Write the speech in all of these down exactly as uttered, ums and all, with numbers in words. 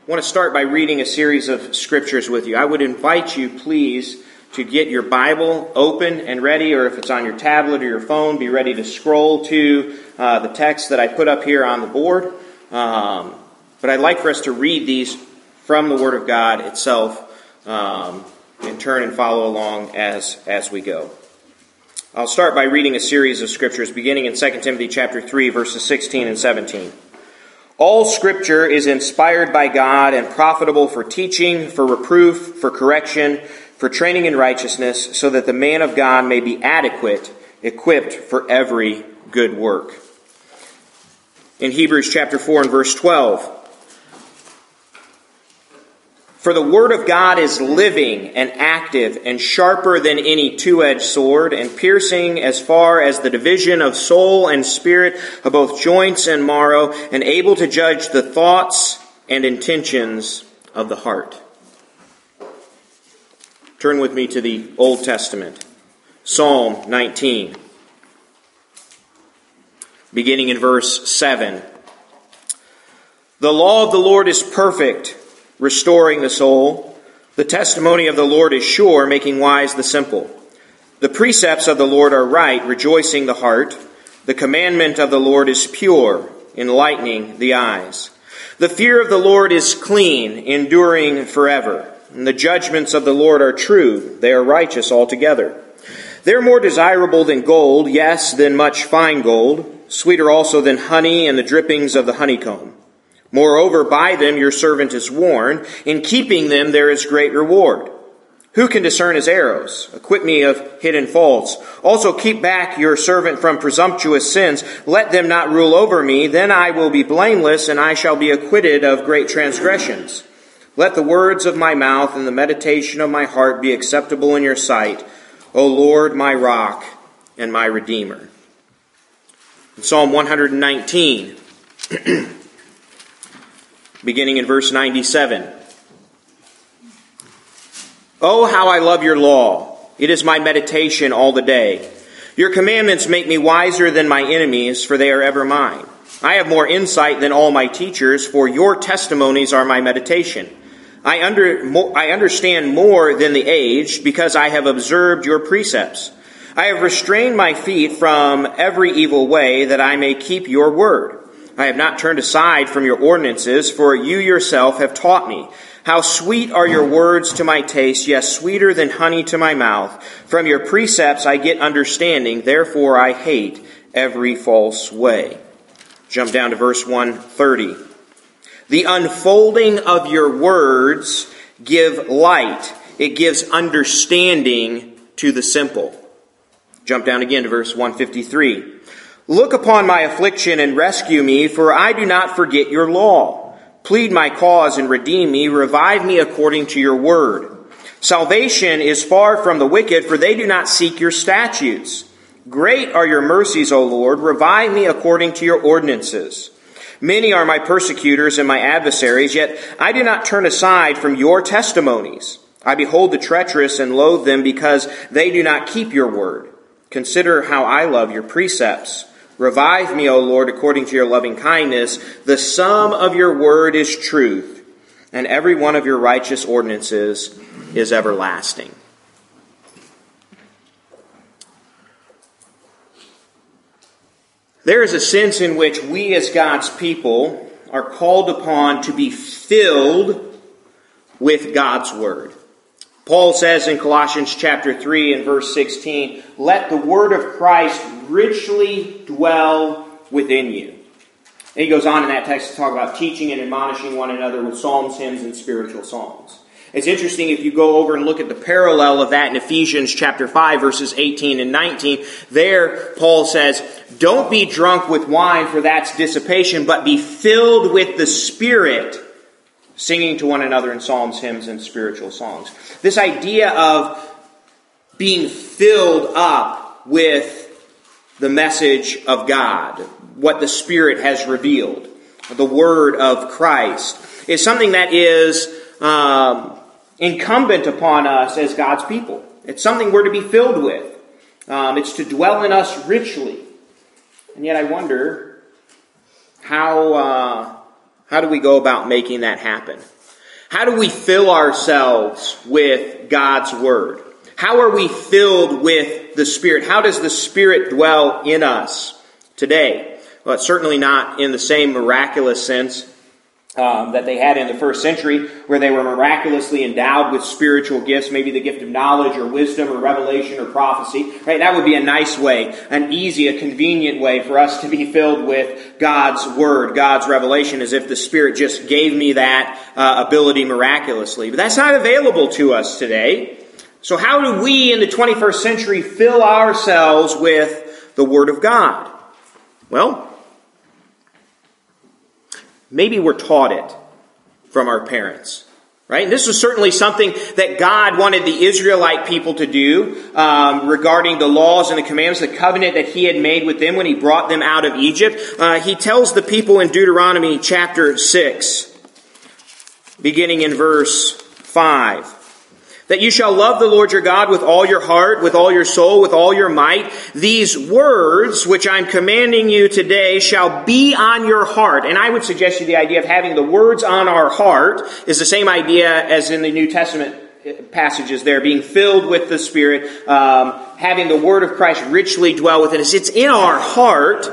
I want to start by reading a series of scriptures with you. I would invite you, please, to get your Bible open and ready, or if it's on your tablet or your phone, be ready to scroll to uh, the text that I put up here on the board. Um, but I'd like for us to read these from the Word of God itself, um, and turn and follow along as, as we go. I'll start by reading a series of scriptures beginning in Second Timothy chapter three, verses sixteen and seventeen. All Scripture is inspired by God and profitable for teaching, for reproof, for correction, for training in righteousness, so that the man of God may be adequate, equipped for every good work. In Hebrews chapter four and verse twelve, for the word of God is living and active and sharper than any two-edged sword, and piercing as far as the division of soul and spirit, of both joints and marrow, and able to judge the thoughts and intentions of the heart. Turn with me to the Old Testament. Psalm nineteen. Beginning in verse seven. The law of the Lord is perfect, restoring the soul. The testimony of the Lord is sure, making wise the simple. The precepts of the Lord are right, rejoicing the heart. The commandment of the Lord is pure, enlightening the eyes. The fear of the Lord is clean, enduring forever. And the judgments of the Lord are true, they are righteous altogether. They're more desirable than gold, yes, than much fine gold, sweeter also than honey and the drippings of the honeycomb. Moreover, by them your servant is warned. In keeping them there is great reward. Who can discern his arrows? Acquit me of hidden faults. Also keep back your servant from presumptuous sins. Let them not rule over me. Then I will be blameless, and I shall be acquitted of great transgressions. Let the words of my mouth and the meditation of my heart be acceptable in your sight, O Lord, my rock and my redeemer. In Psalm one nineteen, beginning in verse ninety-seven. Oh, how I love your law. It is my meditation all the day. Your commandments make me wiser than my enemies, for they are ever mine. I have more insight than all my teachers, for your testimonies are my meditation. I, under, I understand more than the aged, because I have observed your precepts. I have restrained my feet from every evil way, that I may keep your word. I have not turned aside from your ordinances, for you yourself have taught me. How sweet are your words to my taste, yes, sweeter than honey to my mouth. From your precepts I get understanding, therefore I hate every false way. Jump down to verse one thirty. The unfolding of your words give light. It gives understanding to the simple. Jump down again to verse one fifty-three. Look upon my affliction and rescue me, for I do not forget your law. Plead my cause and redeem me. Revive me according to your word. Salvation is far from the wicked, for they do not seek your statutes. Great are your mercies, O Lord. Revive me according to your ordinances. Many are my persecutors and my adversaries, yet I do not turn aside from your testimonies. I behold the treacherous and loathe them, because they do not keep your word. Consider how I love your precepts. Revive me, O Lord, according to your loving kindness. The sum of your word is truth, and every one of your righteous ordinances is everlasting. There is a sense in which we as God's people are called upon to be filled with God's word. Paul says in Colossians chapter three and verse sixteen, let the word of Christ richly dwell within you. And he goes on in that text to talk about teaching and admonishing one another with psalms, hymns, and spiritual songs. It's interesting if you go over and look at the parallel of that in Ephesians chapter five, verses eighteen and nineteen. There, Paul says, don't be drunk with wine, for that's dissipation, but be filled with the Spirit, singing to one another in psalms, hymns, and spiritual songs. This idea of being filled up with the message of God, what the Spirit has revealed, the Word of Christ, is something that is um, incumbent upon us as God's people. It's something we're to be filled with. Um, it's to dwell in us richly. And yet I wonder, how uh, how do we go about making that happen? How do we fill ourselves with God's Word? How are we filled with the Spirit? How does the Spirit dwell in us today? Well, it's certainly not in the same miraculous sense um, that they had in the first century, where they were miraculously endowed with spiritual gifts, maybe the gift of knowledge or wisdom or revelation or prophecy. Right? That would be a nice way, an easy, a convenient way for us to be filled with God's Word, God's revelation, as if the Spirit just gave me that uh, ability miraculously. But that's not available to us today. So how do we in the twenty-first century fill ourselves with the Word of God? Well, maybe we're taught it from our parents, right? And this was certainly something that God wanted the Israelite people to do um, regarding the laws and the commandments, the covenant that He had made with them when He brought them out of Egypt. Uh, he tells the people in Deuteronomy chapter six, beginning in verse five, that you shall love the Lord your God with all your heart, with all your soul, with all your might. These words which I'm commanding you today shall be on your heart. And I would suggest to you the idea of having the words on our heart is the same idea as in the New Testament passages there, being filled with the Spirit, um, having the Word of Christ richly dwell within us. It's in our heart.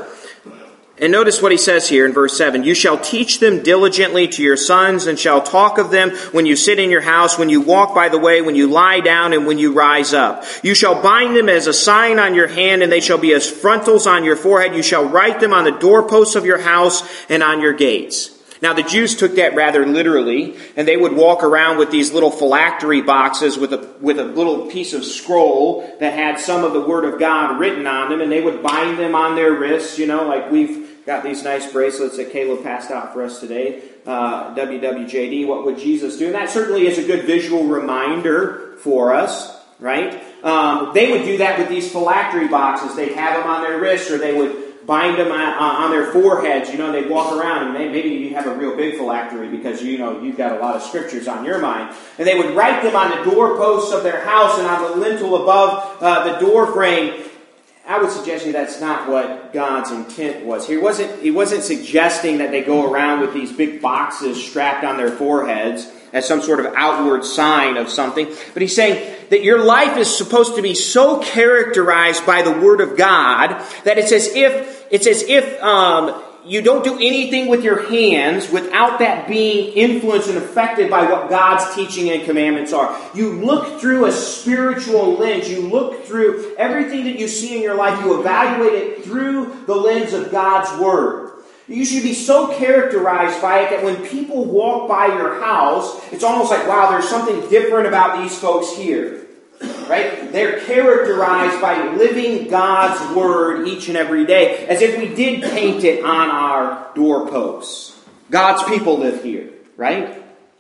And notice what he says here in verse seven. You shall teach them diligently to your sons, and shall talk of them when you sit in your house, when you walk by the way, when you lie down, and when you rise up. You shall bind them as a sign on your hand, and they shall be as frontals on your forehead. You shall write them on the doorposts of your house and on your gates. Now, the Jews took that rather literally, and they would walk around with these little phylactery boxes with a with a little piece of scroll that had some of the Word of God written on them, and they would bind them on their wrists, you know, like we've got these nice bracelets that Caleb passed out for us today, uh, W W J D, what would Jesus do? And that certainly is a good visual reminder for us, right? Um, they would do that with these phylactery boxes. They'd have them on their wrists, or they would bind them on, on their foreheads, you know, and they'd walk around, and they, maybe you have a real big phylactery because, you know, you've got a lot of scriptures on your mind. And they would write them on the doorposts of their house and on the lintel above uh, the door frame. I would suggest to you that's not what God's intent was. He wasn't, he wasn't suggesting that they go around with these big boxes strapped on their foreheads as some sort of outward sign of something. But he's saying that your life is supposed to be so characterized by the Word of God that it's as if, it's as if um, you don't do anything with your hands without that being influenced and affected by what God's teaching and commandments are. You look through a spiritual lens. You look through everything that you see in your life. You evaluate it through the lens of God's Word. You should be so characterized by it that when people walk by your house, it's almost like, wow, there's something different about these folks here. Right? They're characterized by living God's Word each and every day, as if we did paint it on our doorposts. God's people live here, right?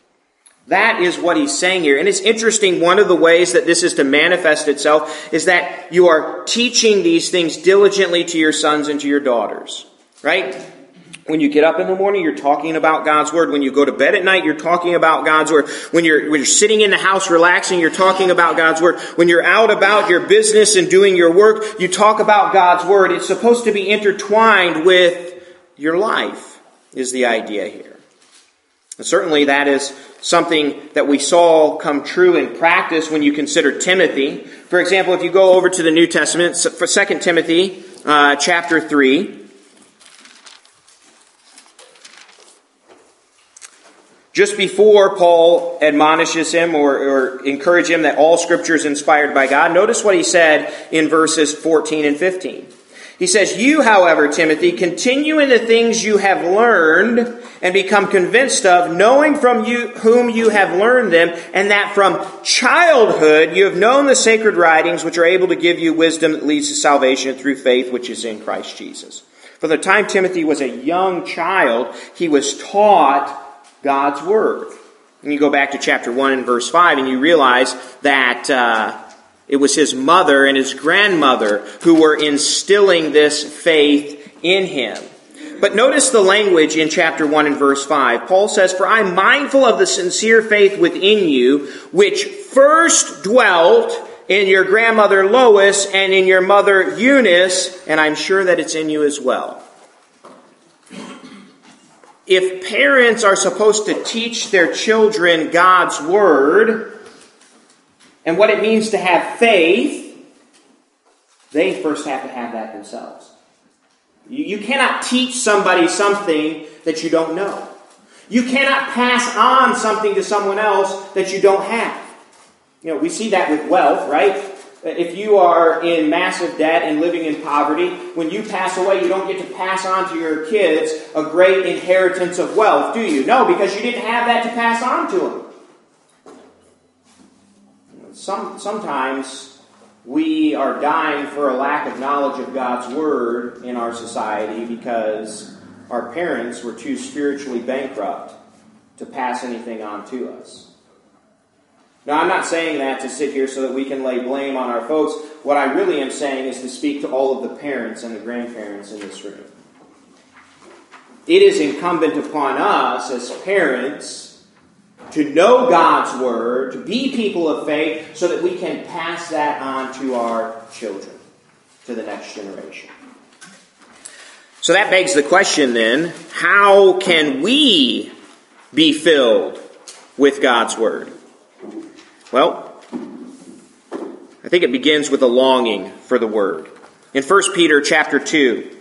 That is what he's saying here. And it's interesting, one of the ways that this is to manifest itself is that you are teaching these things diligently to your sons and to your daughters, right? When you get up in the morning, you're talking about God's Word. When you go to bed at night, you're talking about God's Word. When you're, when you're sitting in the house relaxing, you're talking about God's Word. When you're out about your business and doing your work, you talk about God's Word. It's supposed to be intertwined with your life, is the idea here. And certainly that is something that we saw come true in practice when you consider Timothy. For example, if you go over to the New Testament, for Second Timothy uh, chapter three, just before Paul admonishes him or, or encourages him that all Scripture is inspired by God, notice what he said in verses fourteen and fifteen. He says, you, however, Timothy, continue in the things you have learned and become convinced of, knowing from you whom you have learned them, and that from childhood you have known the sacred writings, which are able to give you wisdom that leads to salvation through faith, which is in Christ Jesus. From the time Timothy was a young child, he was taught God's Word. And you go back to chapter one and verse five, and you realize that uh, it was his mother and his grandmother who were instilling this faith in him. But notice the language in chapter one and verse five. Paul says, for I am mindful of the sincere faith within you, which first dwelt in your grandmother Lois and in your mother Eunice, and I'm sure that it's in you as well. if parents are supposed to teach their children God's Word and what it means to have faith, they first have to have that themselves. You, you cannot teach somebody something that you don't know. You cannot pass on something to someone else that you don't have. You know, we see that with wealth, right? If you are in massive debt and living in poverty, when you pass away, you don't get to pass on to your kids a great inheritance of wealth, do you? No, because you didn't have that to pass on to them. Some, sometimes we are dying for a lack of knowledge of God's Word in our society because our parents were too spiritually bankrupt to pass anything on to us. Now, I'm not saying that to sit here so that we can lay blame on our folks. What I really am saying is to speak to all of the parents and the grandparents in this room. It is incumbent upon us as parents to know God's Word, to be people of faith, so that we can pass that on to our children, to the next generation. So that begs the question then, how can we be filled with God's Word? Well, I think it begins with a longing for the Word. In First Peter chapter two,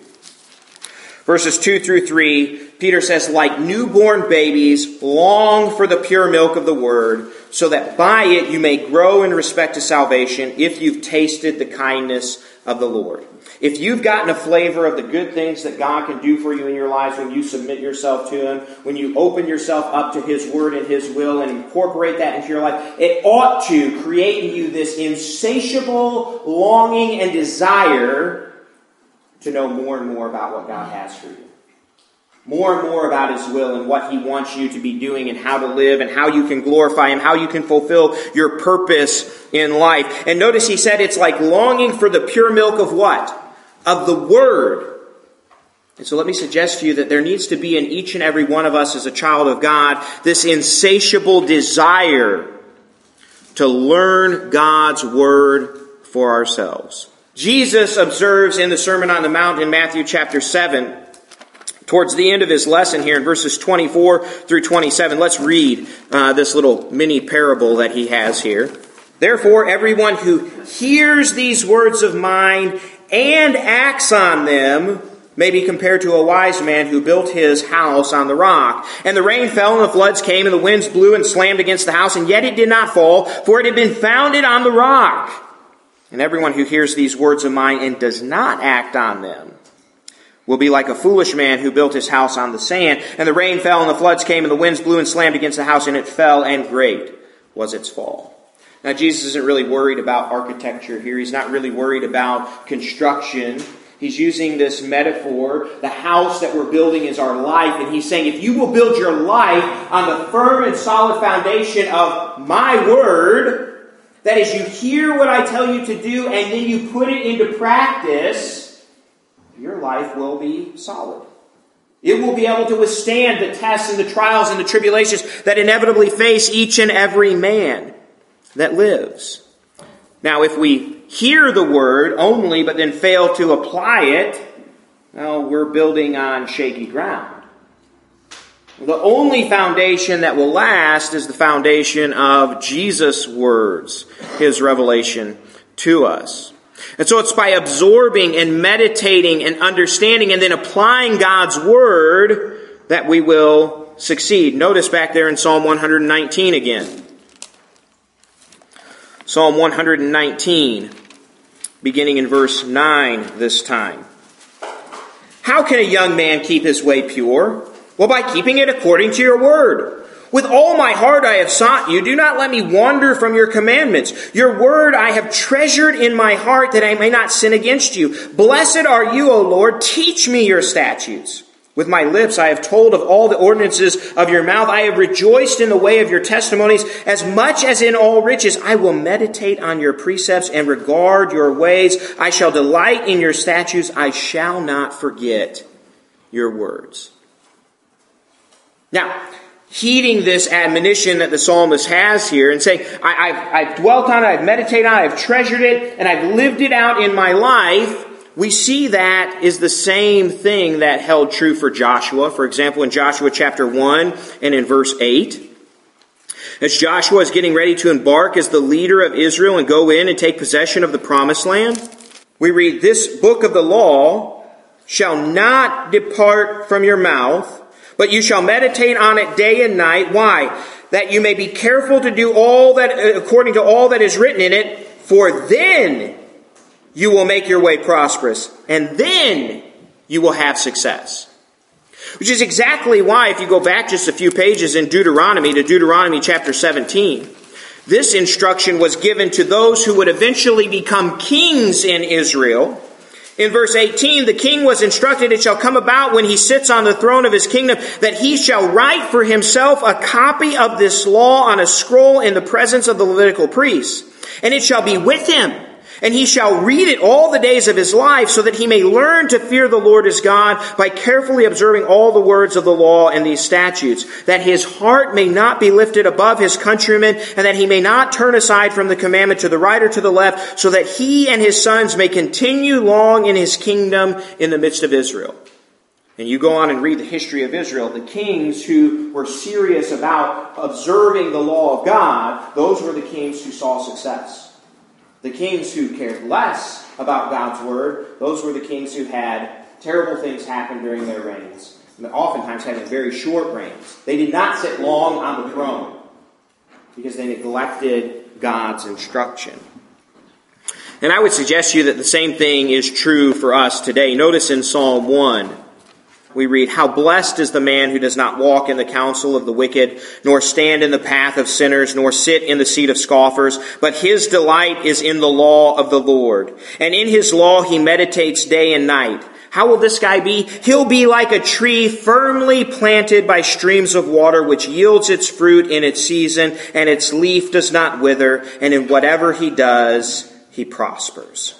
verses two through three, Peter says, like newborn babies, long for the pure milk of the Word, so that by it you may grow in respect to salvation, if you've tasted the kindness of the Lord. If you've gotten a flavor of the good things that God can do for you in your lives when you submit yourself to Him, when you open yourself up to His Word and His will and incorporate that into your life, it ought to create in you this insatiable longing and desire to know more and more about what God has for you. More and more about His will and what He wants you to be doing and how to live and how you can glorify Him, how you can fulfill your purpose in life. And notice he said it's like longing for the pure milk of what? Of the Word. And so let me suggest to you that there needs to be in each and every one of us as a child of God this insatiable desire to learn God's Word for ourselves. Jesus observes in the Sermon on the Mount in Matthew chapter seven, towards the end of his lesson here in verses twenty-four through twenty-seven, let's read uh, this little mini parable that he has here. Therefore, everyone who hears these words of mine and acts on them may be compared to a wise man who built his house on the rock. And the rain fell, and the floods came, and the winds blew and slammed against the house, and yet it did not fall, for it had been founded on the rock. And everyone who hears these words of mine and does not act on them will be like a foolish man who built his house on the sand. And the rain fell, and the floods came, and the winds blew and slammed against the house, and it fell, and great was its fall. Now, Jesus isn't really worried about architecture here. He's not really worried about construction. He's using this metaphor. The house that we're building is our life. And he's saying, if you will build your life on the firm and solid foundation of my Word, that is, you hear what I tell you to do, and then you put it into practice, your life will be solid. It will be able to withstand the tests and the trials and the tribulations that inevitably face each and every man that lives. Now, if we hear the Word only but then fail to apply it, well, we're building on shaky ground. The only foundation that will last is the foundation of Jesus' words, His revelation to us. And so it's by absorbing and meditating and understanding and then applying God's Word that we will succeed. Notice back there in Psalm one nineteen again. Psalm one nineteen, beginning in verse nine this time. How can a young man keep his way pure? Well, by keeping it according to your word. With all my heart I have sought you. Do not let me wander from your commandments. Your word I have treasured in my heart that I may not sin against you. Blessed are you, O Lord. Teach me your statutes. With my lips I have told of all the ordinances of your mouth. I have rejoiced in the way of your testimonies. As much as in all riches, I will meditate on your precepts and regard your ways. I shall delight in your statutes. I shall not forget your words. Now, heeding this admonition that the psalmist has here and saying, I, I've, I've dwelt on it, I've meditated on it, I've treasured it, and I've lived it out in my life, we see that is the same thing that held true for Joshua. For example, in Joshua chapter one and in verse eight, as Joshua is getting ready to embark as the leader of Israel and go in and take possession of the promised land, we read, "This book of the law shall not depart from your mouth, but you shall meditate on it day and night." Why? "That you may be careful to do all that according to all that is written in it, for then you will make your way prosperous, and then you will have success." Which is exactly why, if you go back just a few pages in Deuteronomy, to Deuteronomy chapter seventeen, this instruction was given to those who would eventually become kings in Israel. In verse eighteen, the king was instructed, "It shall come about when he sits on the throne of his kingdom, that he shall write for himself a copy of this law on a scroll in the presence of the Levitical priests. And it shall be with him, and he shall read it all the days of his life, so that he may learn to fear the Lord his God by carefully observing all the words of the law and these statutes, that his heart may not be lifted above his countrymen, and that he may not turn aside from the commandment to the right or to the left, so that he and his sons may continue long in his kingdom in the midst of Israel." And you go on and read the history of Israel. The kings who were serious about observing the law of God, those were the kings who saw success. The kings who cared less about God's word, those were the kings who had terrible things happen during their reigns, oftentimes having very short reigns. They did not sit long on the throne because they neglected God's instruction. And I would suggest to you that the same thing is true for us today. Notice in Psalm one, we read, "How blessed is the man who does not walk in the counsel of the wicked, nor stand in the path of sinners, nor sit in the seat of scoffers, but his delight is in the law of the Lord. And in his law he meditates day and night." How will this guy be? "He'll be like a tree firmly planted by streams of water, which yields its fruit in its season, and its leaf does not wither, and in whatever he does, he prospers."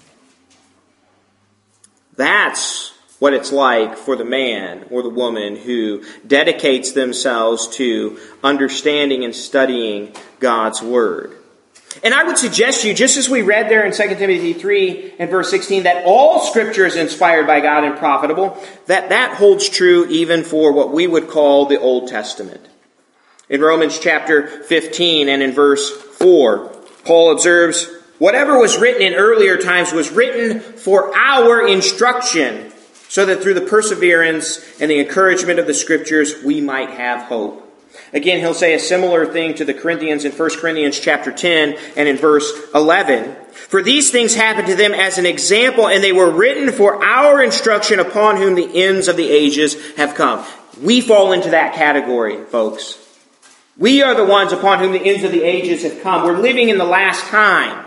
That's what it's like for the man or the woman who dedicates themselves to understanding and studying God's Word. And I would suggest to you, just as we read there in Second Timothy three and verse sixteen, that all Scripture is inspired by God and profitable, that that holds true even for what we would call the Old Testament. In Romans chapter fifteen and in verse four, Paul observes, "Whatever was written in earlier times was written for our instruction, so that through the perseverance and the encouragement of the Scriptures we might have hope." Again, he'll say a similar thing to the Corinthians in First Corinthians chapter ten and in verse eleven. "For these things happened to them as an example, and they were written for our instruction, upon whom the ends of the ages have come." We fall into that category, folks. We are the ones upon whom the ends of the ages have come. We're living in the last time.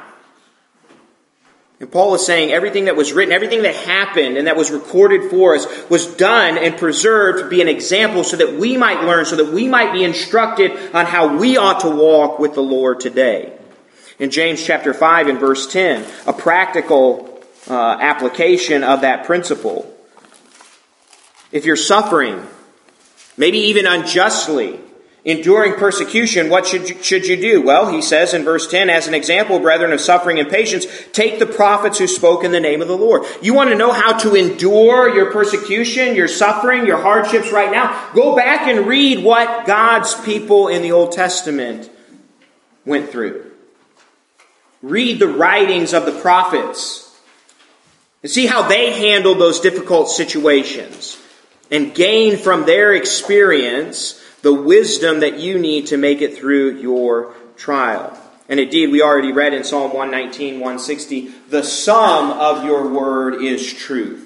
And Paul is saying everything that was written, everything that happened and that was recorded for us was done and preserved to be an example so that we might learn, so that we might be instructed on how we ought to walk with the Lord today. In James chapter five and verse ten, a practical uh, application of that principle. If you're suffering, maybe even unjustly, enduring persecution, what should you, should you do? Well, he says in verse ten, "As an example, brethren, of suffering and patience, take the prophets who spoke in the name of the Lord." You want to know how to endure your persecution, your suffering, your hardships right now? Go back and read what God's people in the Old Testament went through. Read the writings of the prophets and see how they handled those difficult situations and gain from their experience the wisdom that you need to make it through your trial. And indeed, we already read in Psalm one nineteen, one sixty, "The sum of your word is truth."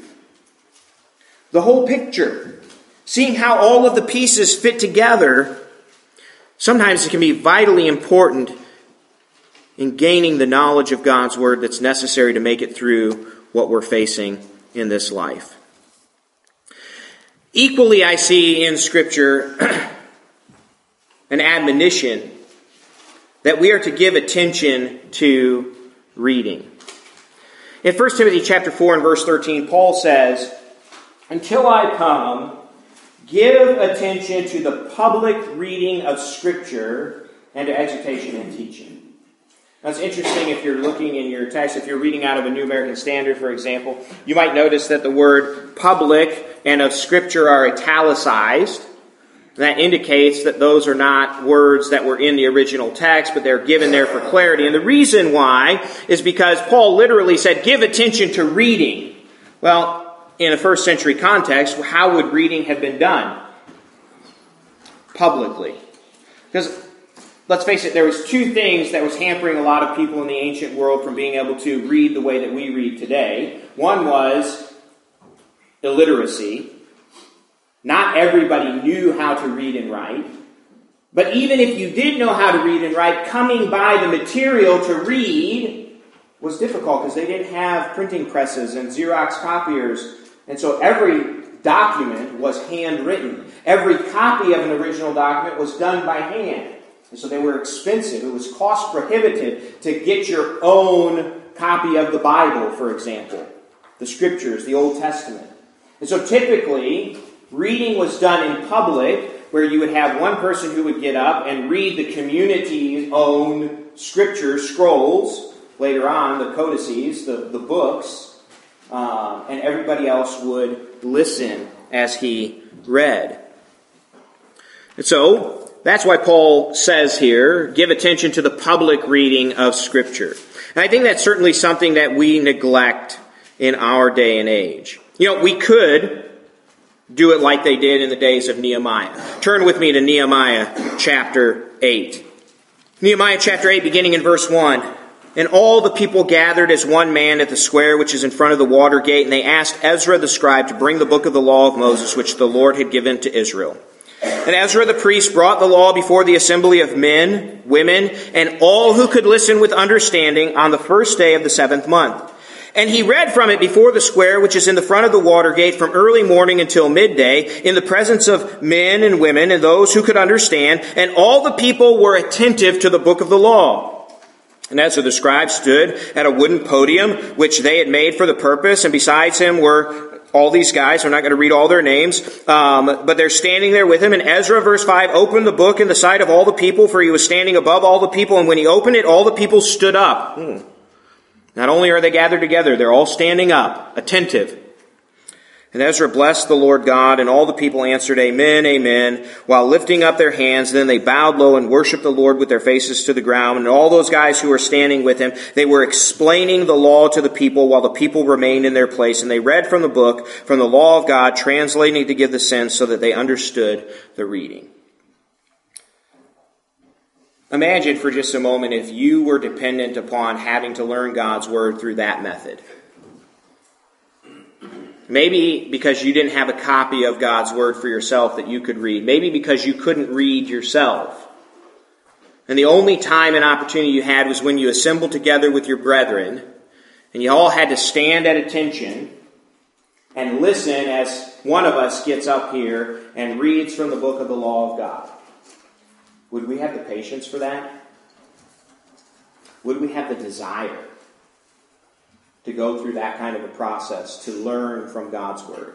The whole picture, seeing how all of the pieces fit together, sometimes it can be vitally important in gaining the knowledge of God's word that's necessary to make it through what we're facing in this life. Equally, I see in Scripture an admonition that we are to give attention to reading. In First Timothy chapter four and verse thirteen, Paul says, "Until I come, give attention to the public reading of Scripture and to exhortation and teaching." Now, it's interesting if you're looking in your text, if you're reading out of a New American Standard, for example, you might notice that the word public and of Scripture are italicized. And that indicates that those are not words that were in the original text, but they're given there for clarity. And the reason why is because Paul literally said, give attention to reading. Well, in a first century context, how would reading have been done? Publicly. Because, let's face it, there was two things that was hampering a lot of people in the ancient world from being able to read the way that we read today. One was illiteracy. Not everybody knew how to read and write. But even if you did know how to read and write, coming by the material to read was difficult because they didn't have printing presses and Xerox copiers. And so every document was handwritten. Every copy of an original document was done by hand. And so they were expensive. It was cost prohibitive to get your own copy of the Bible, for example. The Scriptures, the Old Testament. And so typically, reading was done in public, where you would have one person who would get up and read the community's own Scripture scrolls. Later on, the codices, the, the books. Um, and everybody else would listen as he read. And so, that's why Paul says here, give attention to the public reading of Scripture. And I think that's certainly something that we neglect in our day and age. You know, we could do it like they did in the days of Nehemiah. Turn with me to Nehemiah chapter eight. Nehemiah chapter eight, beginning in verse one. And all the people gathered as one man at the square which is in front of the water gate, and they asked Ezra the scribe to bring the book of the law of Moses, which the Lord had given to Israel. And Ezra the priest brought the law before the assembly of men, women, and all who could listen with understanding on the first day of the seventh month. And he read from it before the square, which is in the front of the water gate, from early morning until midday, in the presence of men and women and those who could understand. And all the people were attentive to the book of the law. And Ezra the scribe stood at a wooden podium, which they had made for the purpose. And besides him were all these guys. We're not going to read all their names. Um, but they're standing there with him. And Ezra, verse five, opened the book in the sight of all the people, for he was standing above all the people. And when he opened it, all the people stood up. Hmm. Not only are they gathered together, they're all standing up, attentive. And Ezra blessed the Lord God, and all the people answered, Amen, Amen, while lifting up their hands. Then they bowed low and worshiped the Lord with their faces to the ground. And all those guys who were standing with him, they were explaining the law to the people while the people remained in their place. And they read from the book, from the law of God, translating to give the sense so that they understood the reading. Imagine for just a moment if you were dependent upon having to learn God's Word through that method. Maybe because you didn't have a copy of God's Word for yourself that you could read. Maybe because you couldn't read yourself. And the only time and opportunity you had was when you assembled together with your brethren, and you all had to stand at attention and listen as one of us gets up here and reads from the book of the law of God. Would we have the patience for that? Would we have the desire to go through that kind of a process, to learn from God's Word?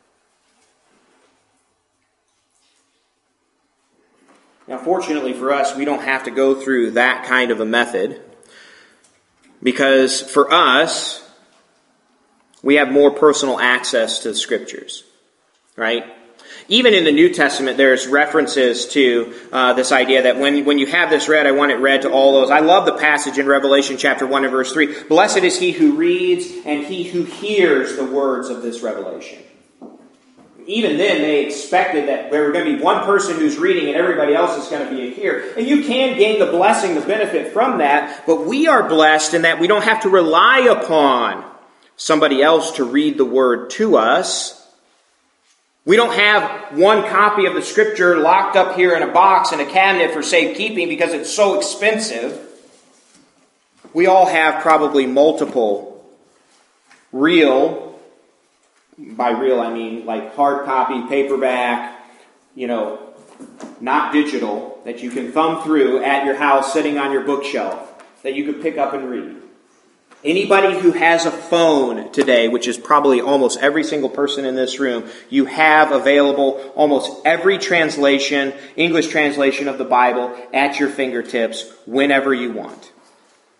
Now, fortunately for us, we don't have to go through that kind of a method, because for us, we have more personal access to the Scriptures, right? Even in the New Testament, there's references to uh, this idea that when, when you have this read, I want it read to all those. I love the passage in Revelation chapter one and verse three. Blessed is he who reads and he who hears the words of this revelation. Even then, they expected that there were going to be one person who's reading and everybody else is going to be a hearer. And you can gain the blessing, the benefit from that, but we are blessed in that we don't have to rely upon somebody else to read the Word to us. We don't have one copy of the Scripture locked up here in a box in a cabinet for safekeeping because it's so expensive. We all have probably multiple real, by real I mean like hard copy, paperback, you know, not digital, that you can thumb through at your house sitting on your bookshelf that you could pick up and read. Anybody who has a phone today, which is probably almost every single person in this room, you have available almost every translation, English translation of the Bible at your fingertips whenever you want.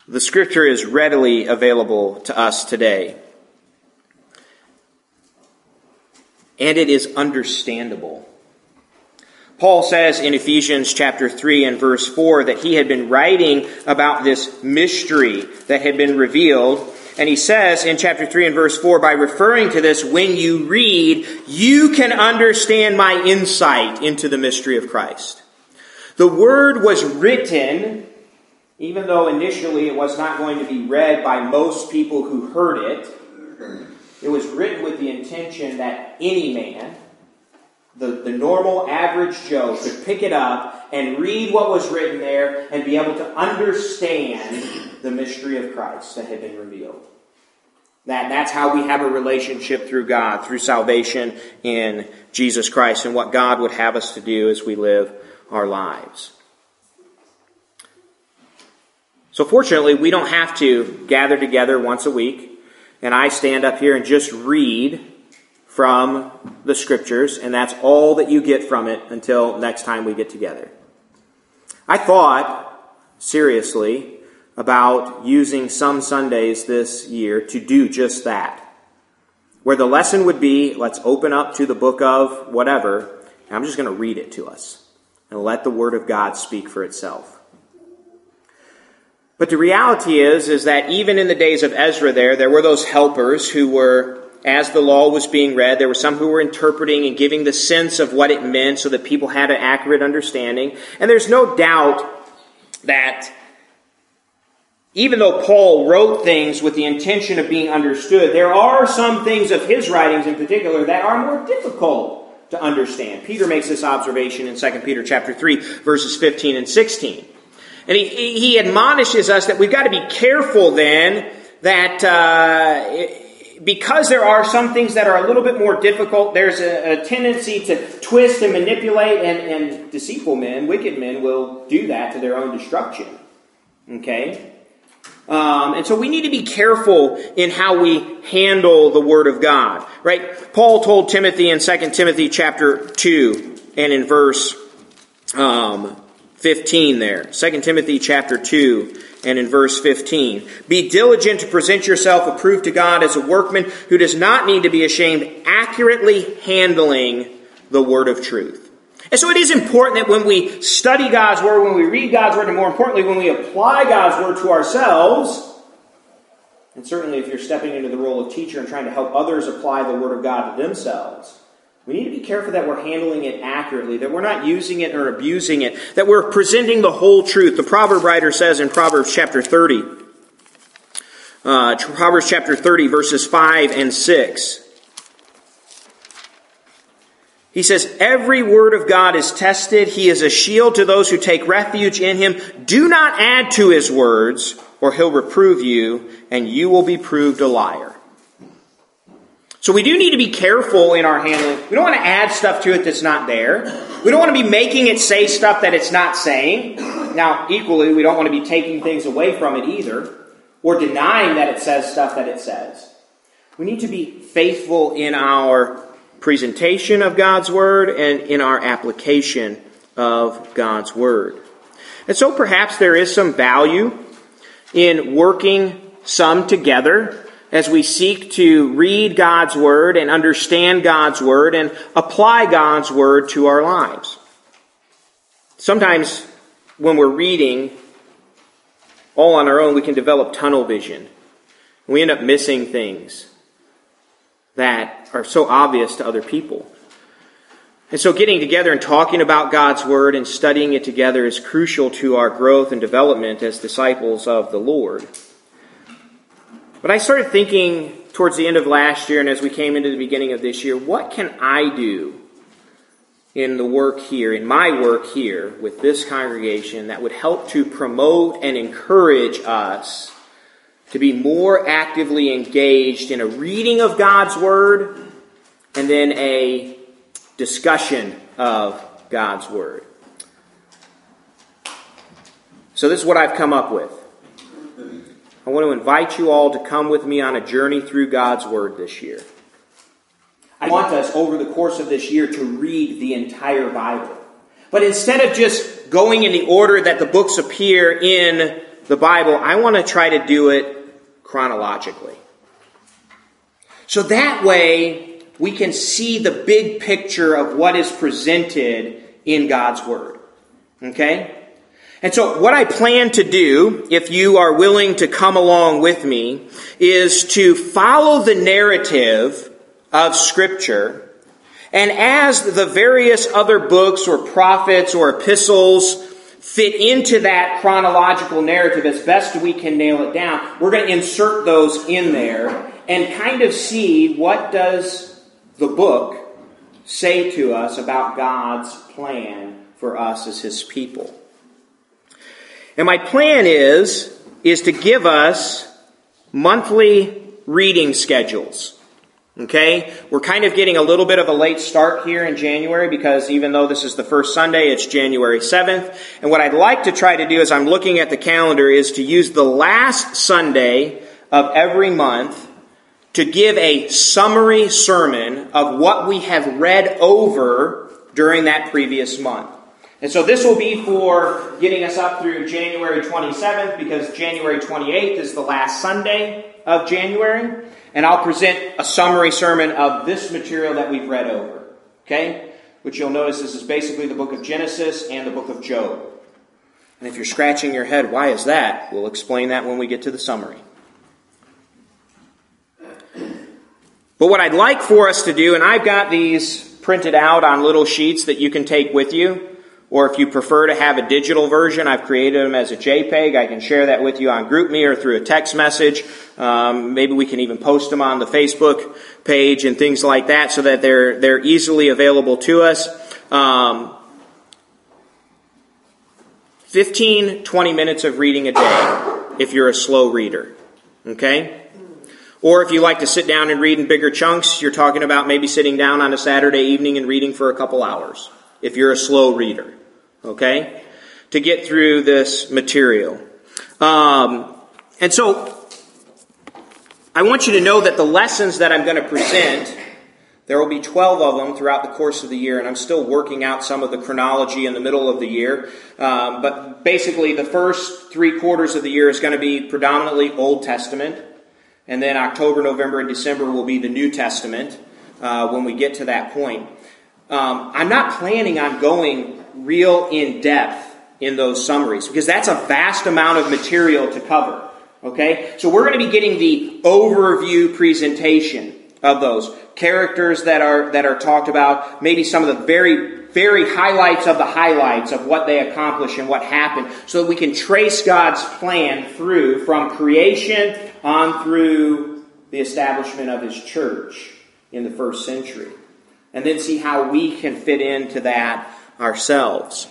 The Scripture is readily available to us today. And it is understandable. Paul says in Ephesians chapter three and verse four that he had been writing about this mystery that had been revealed. And he says in chapter three and verse four, by referring to this, when you read, you can understand my insight into the mystery of Christ. The word was written, even though initially it was not going to be read by most people who heard it. It was written with the intention that any man, the, the normal average Joe, could pick it up and read what was written there and be able to understand the mystery of Christ that had been revealed. That, that's how we have a relationship through God, through salvation in Jesus Christ, and what God would have us to do as we live our lives. So fortunately, we don't have to gather together once a week, and I stand up here and just read from the Scriptures, and that's all that you get from it until next time we get together. I thought, seriously, about using some Sundays this year to do just that. Where the lesson would be, let's open up to the book of whatever, and I'm just going to read it to us, and let the Word of God speak for itself. But the reality is, is that even in the days of Ezra there, there were those helpers who were, as the law was being read, there were some who were interpreting and giving the sense of what it meant so that people had an accurate understanding. And there's no doubt that even though Paul wrote things with the intention of being understood, there are some things of his writings in particular that are more difficult to understand. Peter makes this observation in Second Peter chapter three, verses fifteen and sixteen. And he, he admonishes us that we've got to be careful then that uh, because there are some things that are a little bit more difficult, there's a, a tendency to twist and manipulate, and, and deceitful men, wicked men, will do that to their own destruction. Okay? Um, and so we need to be careful in how we handle the Word of God. Right? Paul told Timothy in Second Timothy chapter two and in verse um fifteen there. Second Timothy chapter two and in verse fifteen. Be diligent to present yourself approved to God as a workman who does not need to be ashamed, accurately handling the word of truth. And so it is important that when we study God's Word, when we read God's Word, and more importantly, when we apply God's Word to ourselves, and certainly if you're stepping into the role of teacher and trying to help others apply the Word of God to themselves, we need to be careful that we're handling it accurately, that we're not using it or abusing it, that we're presenting the whole truth. The proverb writer says in Proverbs chapter thirty, uh, Proverbs chapter thirty, verses five and six, he says, every word of God is tested. He is a shield to those who take refuge in him. Do not add to his words, or he'll reprove you, and you will be proved a liar. So we do need to be careful in our handling. We don't want to add stuff to it that's not there. We don't want to be making it say stuff that it's not saying. Now, equally, we don't want to be taking things away from it either, or denying that it says stuff that it says. We need to be faithful in our presentation of God's Word and in our application of God's Word. And so perhaps there is some value in working some together as we seek to read God's Word and understand God's Word and apply God's Word to our lives. Sometimes when we're reading all on our own, we can develop tunnel vision. We end up missing things that are so obvious to other people. And so getting together and talking about God's Word and studying it together is crucial to our growth and development as disciples of the Lord. But I started thinking towards the end of last year and as we came into the beginning of this year, what can I do in the work here, in my work here with this congregation that would help to promote and encourage us to be more actively engaged in a reading of God's Word and then a discussion of God's Word. So this is what I've come up with. I want to invite you all to come with me on a journey through God's Word this year. I want us over the course of this year to read the entire Bible. But instead of just going in the order that the books appear in the Bible, I want to try to do it chronologically. So that way, we can see the big picture of what is presented in God's Word. Okay? And so what I plan to do, if you are willing to come along with me, is to follow the narrative of Scripture. And as the various other books or prophets or epistles fit into that chronological narrative as best we can nail it down, we're going to insert those in there and kind of see what does the book say to us about God's plan for us as His people. And my plan is, is to give us monthly reading schedules. Okay? We're kind of getting a little bit of a late start here in January because even though this is the first Sunday, it's January seventh. And what I'd like to try to do as I'm looking at the calendar is to use the last Sunday of every month to give a summary sermon of what we have read over during that previous month. And so this will be for getting us up through January twenty-seventh, because January twenty-eighth is the last Sunday of January. And I'll present a summary sermon of this material that we've read over. Okay? Which you'll notice this is basically the book of Genesis and the book of Job. And if you're scratching your head, why is that? We'll explain that when we get to the summary. But what I'd like for us to do, and I've got these printed out on little sheets that you can take with you, or if you prefer to have a digital version, I've created them as a JPEG. I can share that with you on GroupMe or through a text message. Um, maybe we can even post them on the Facebook page and things like that so that they're they're easily available to us. Um, fifteen, twenty minutes of reading a day if you're a slow reader. Okay? Or if you like to sit down and read in bigger chunks, you're talking about maybe sitting down on a Saturday evening and reading for a couple hours, if you're a slow reader, okay, to get through this material. Um, and so I want you to know that the lessons that I'm going to present, there will be twelve of them throughout the course of the year, and I'm still working out some of the chronology in the middle of the year. Um, but basically, the first three quarters of the year is going to be predominantly Old Testament. And then October, November, and December will be the New Testament uh, when we get to that point. Um, I'm not planning on going real in-depth in those summaries because that's a vast amount of material to cover. Okay? So we're going to be getting the overview presentation of those characters that are that are talked about, maybe some of the very, very highlights of the highlights of what they accomplish and what happened, so that we can trace God's plan through from creation on through the establishment of His church in the first century. And then see how we can fit into that ourselves.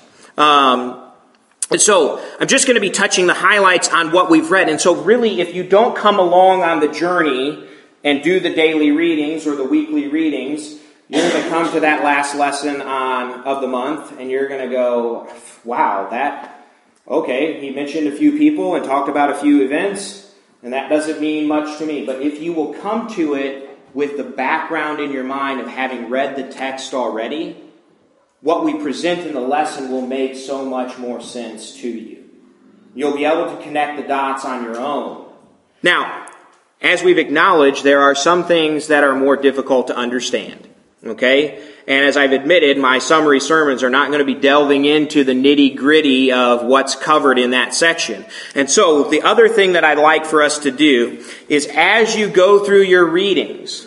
Um, and so I'm just going to be touching the highlights on what we've read. And so really, if you don't come along on the journey and do the daily readings or the weekly readings, you're going to come to that last lesson on of the month, and you're going to go, wow, that, okay, he mentioned a few people and talked about a few events, and that doesn't mean much to me. But if you will come to it with the background in your mind of having read the text already, what we present in the lesson will make so much more sense to you. You'll be able to connect the dots on your own. Now, as we've acknowledged, there are some things that are more difficult to understand. Okay? And as I've admitted, my summary sermons are not going to be delving into the nitty-gritty of what's covered in that section. And so, the other thing that I'd like for us to do is as you go through your readings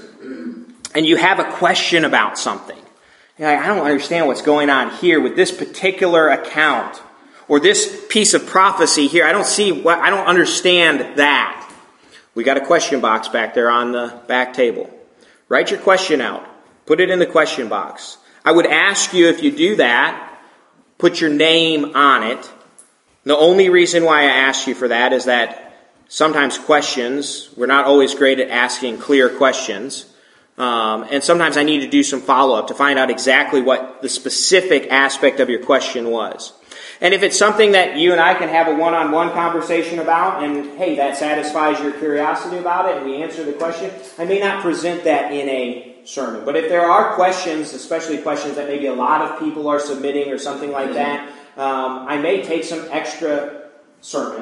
and you have a question about something, you're like, I don't understand what's going on here with this particular account or this piece of prophecy here. I don't see what, I don't understand that. We got a question box back there on the back table. Write your question out. Put it in the question box. I would ask you, if you do that, put your name on it. The only reason why I ask you for that is that sometimes questions, we're not always great at asking clear questions. Um, and sometimes I need to do some follow-up to find out exactly what the specific aspect of your question was. And if it's something that you and I can have a one-on-one conversation about, and hey, that satisfies your curiosity about it, and we answer the question, I may not present that in a sermon. But if there are questions, especially questions that maybe a lot of people are submitting or something like that, um, I may take some extra sermons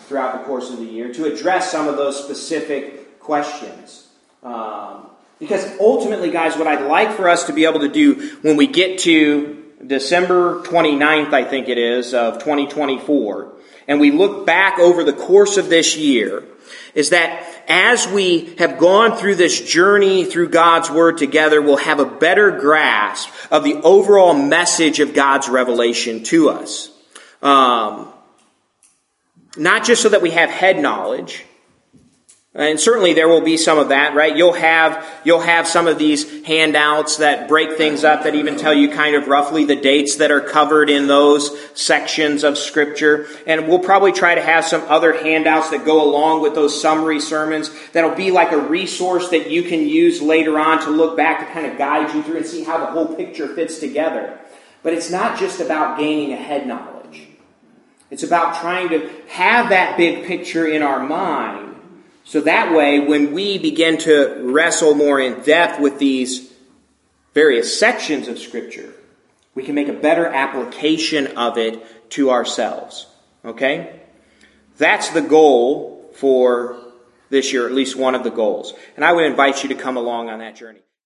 throughout the course of the year to address some of those specific questions. Um, because ultimately, guys, what I'd like for us to be able to do when we get to December twenty-ninth, I think it is, of twenty twenty-four, and we look back over the course of this year, is that as we have gone through this journey through God's Word together, we'll have a better grasp of the overall message of God's revelation to us. Um, not just so that we have head knowledge, and certainly there will be some of that, right? You'll have you'll have some of these handouts that break things up, that even tell you kind of roughly the dates that are covered in those sections of Scripture. And we'll probably try to have some other handouts that go along with those summary sermons that'll be like a resource that you can use later on to look back to kind of guide you through and see how the whole picture fits together. But it's not just about gaining a head knowledge. It's about trying to have that big picture in our mind, so that way, when we begin to wrestle more in depth with these various sections of Scripture, we can make a better application of it to ourselves. Okay? That's the goal for this year, at least one of the goals. And I would invite you to come along on that journey.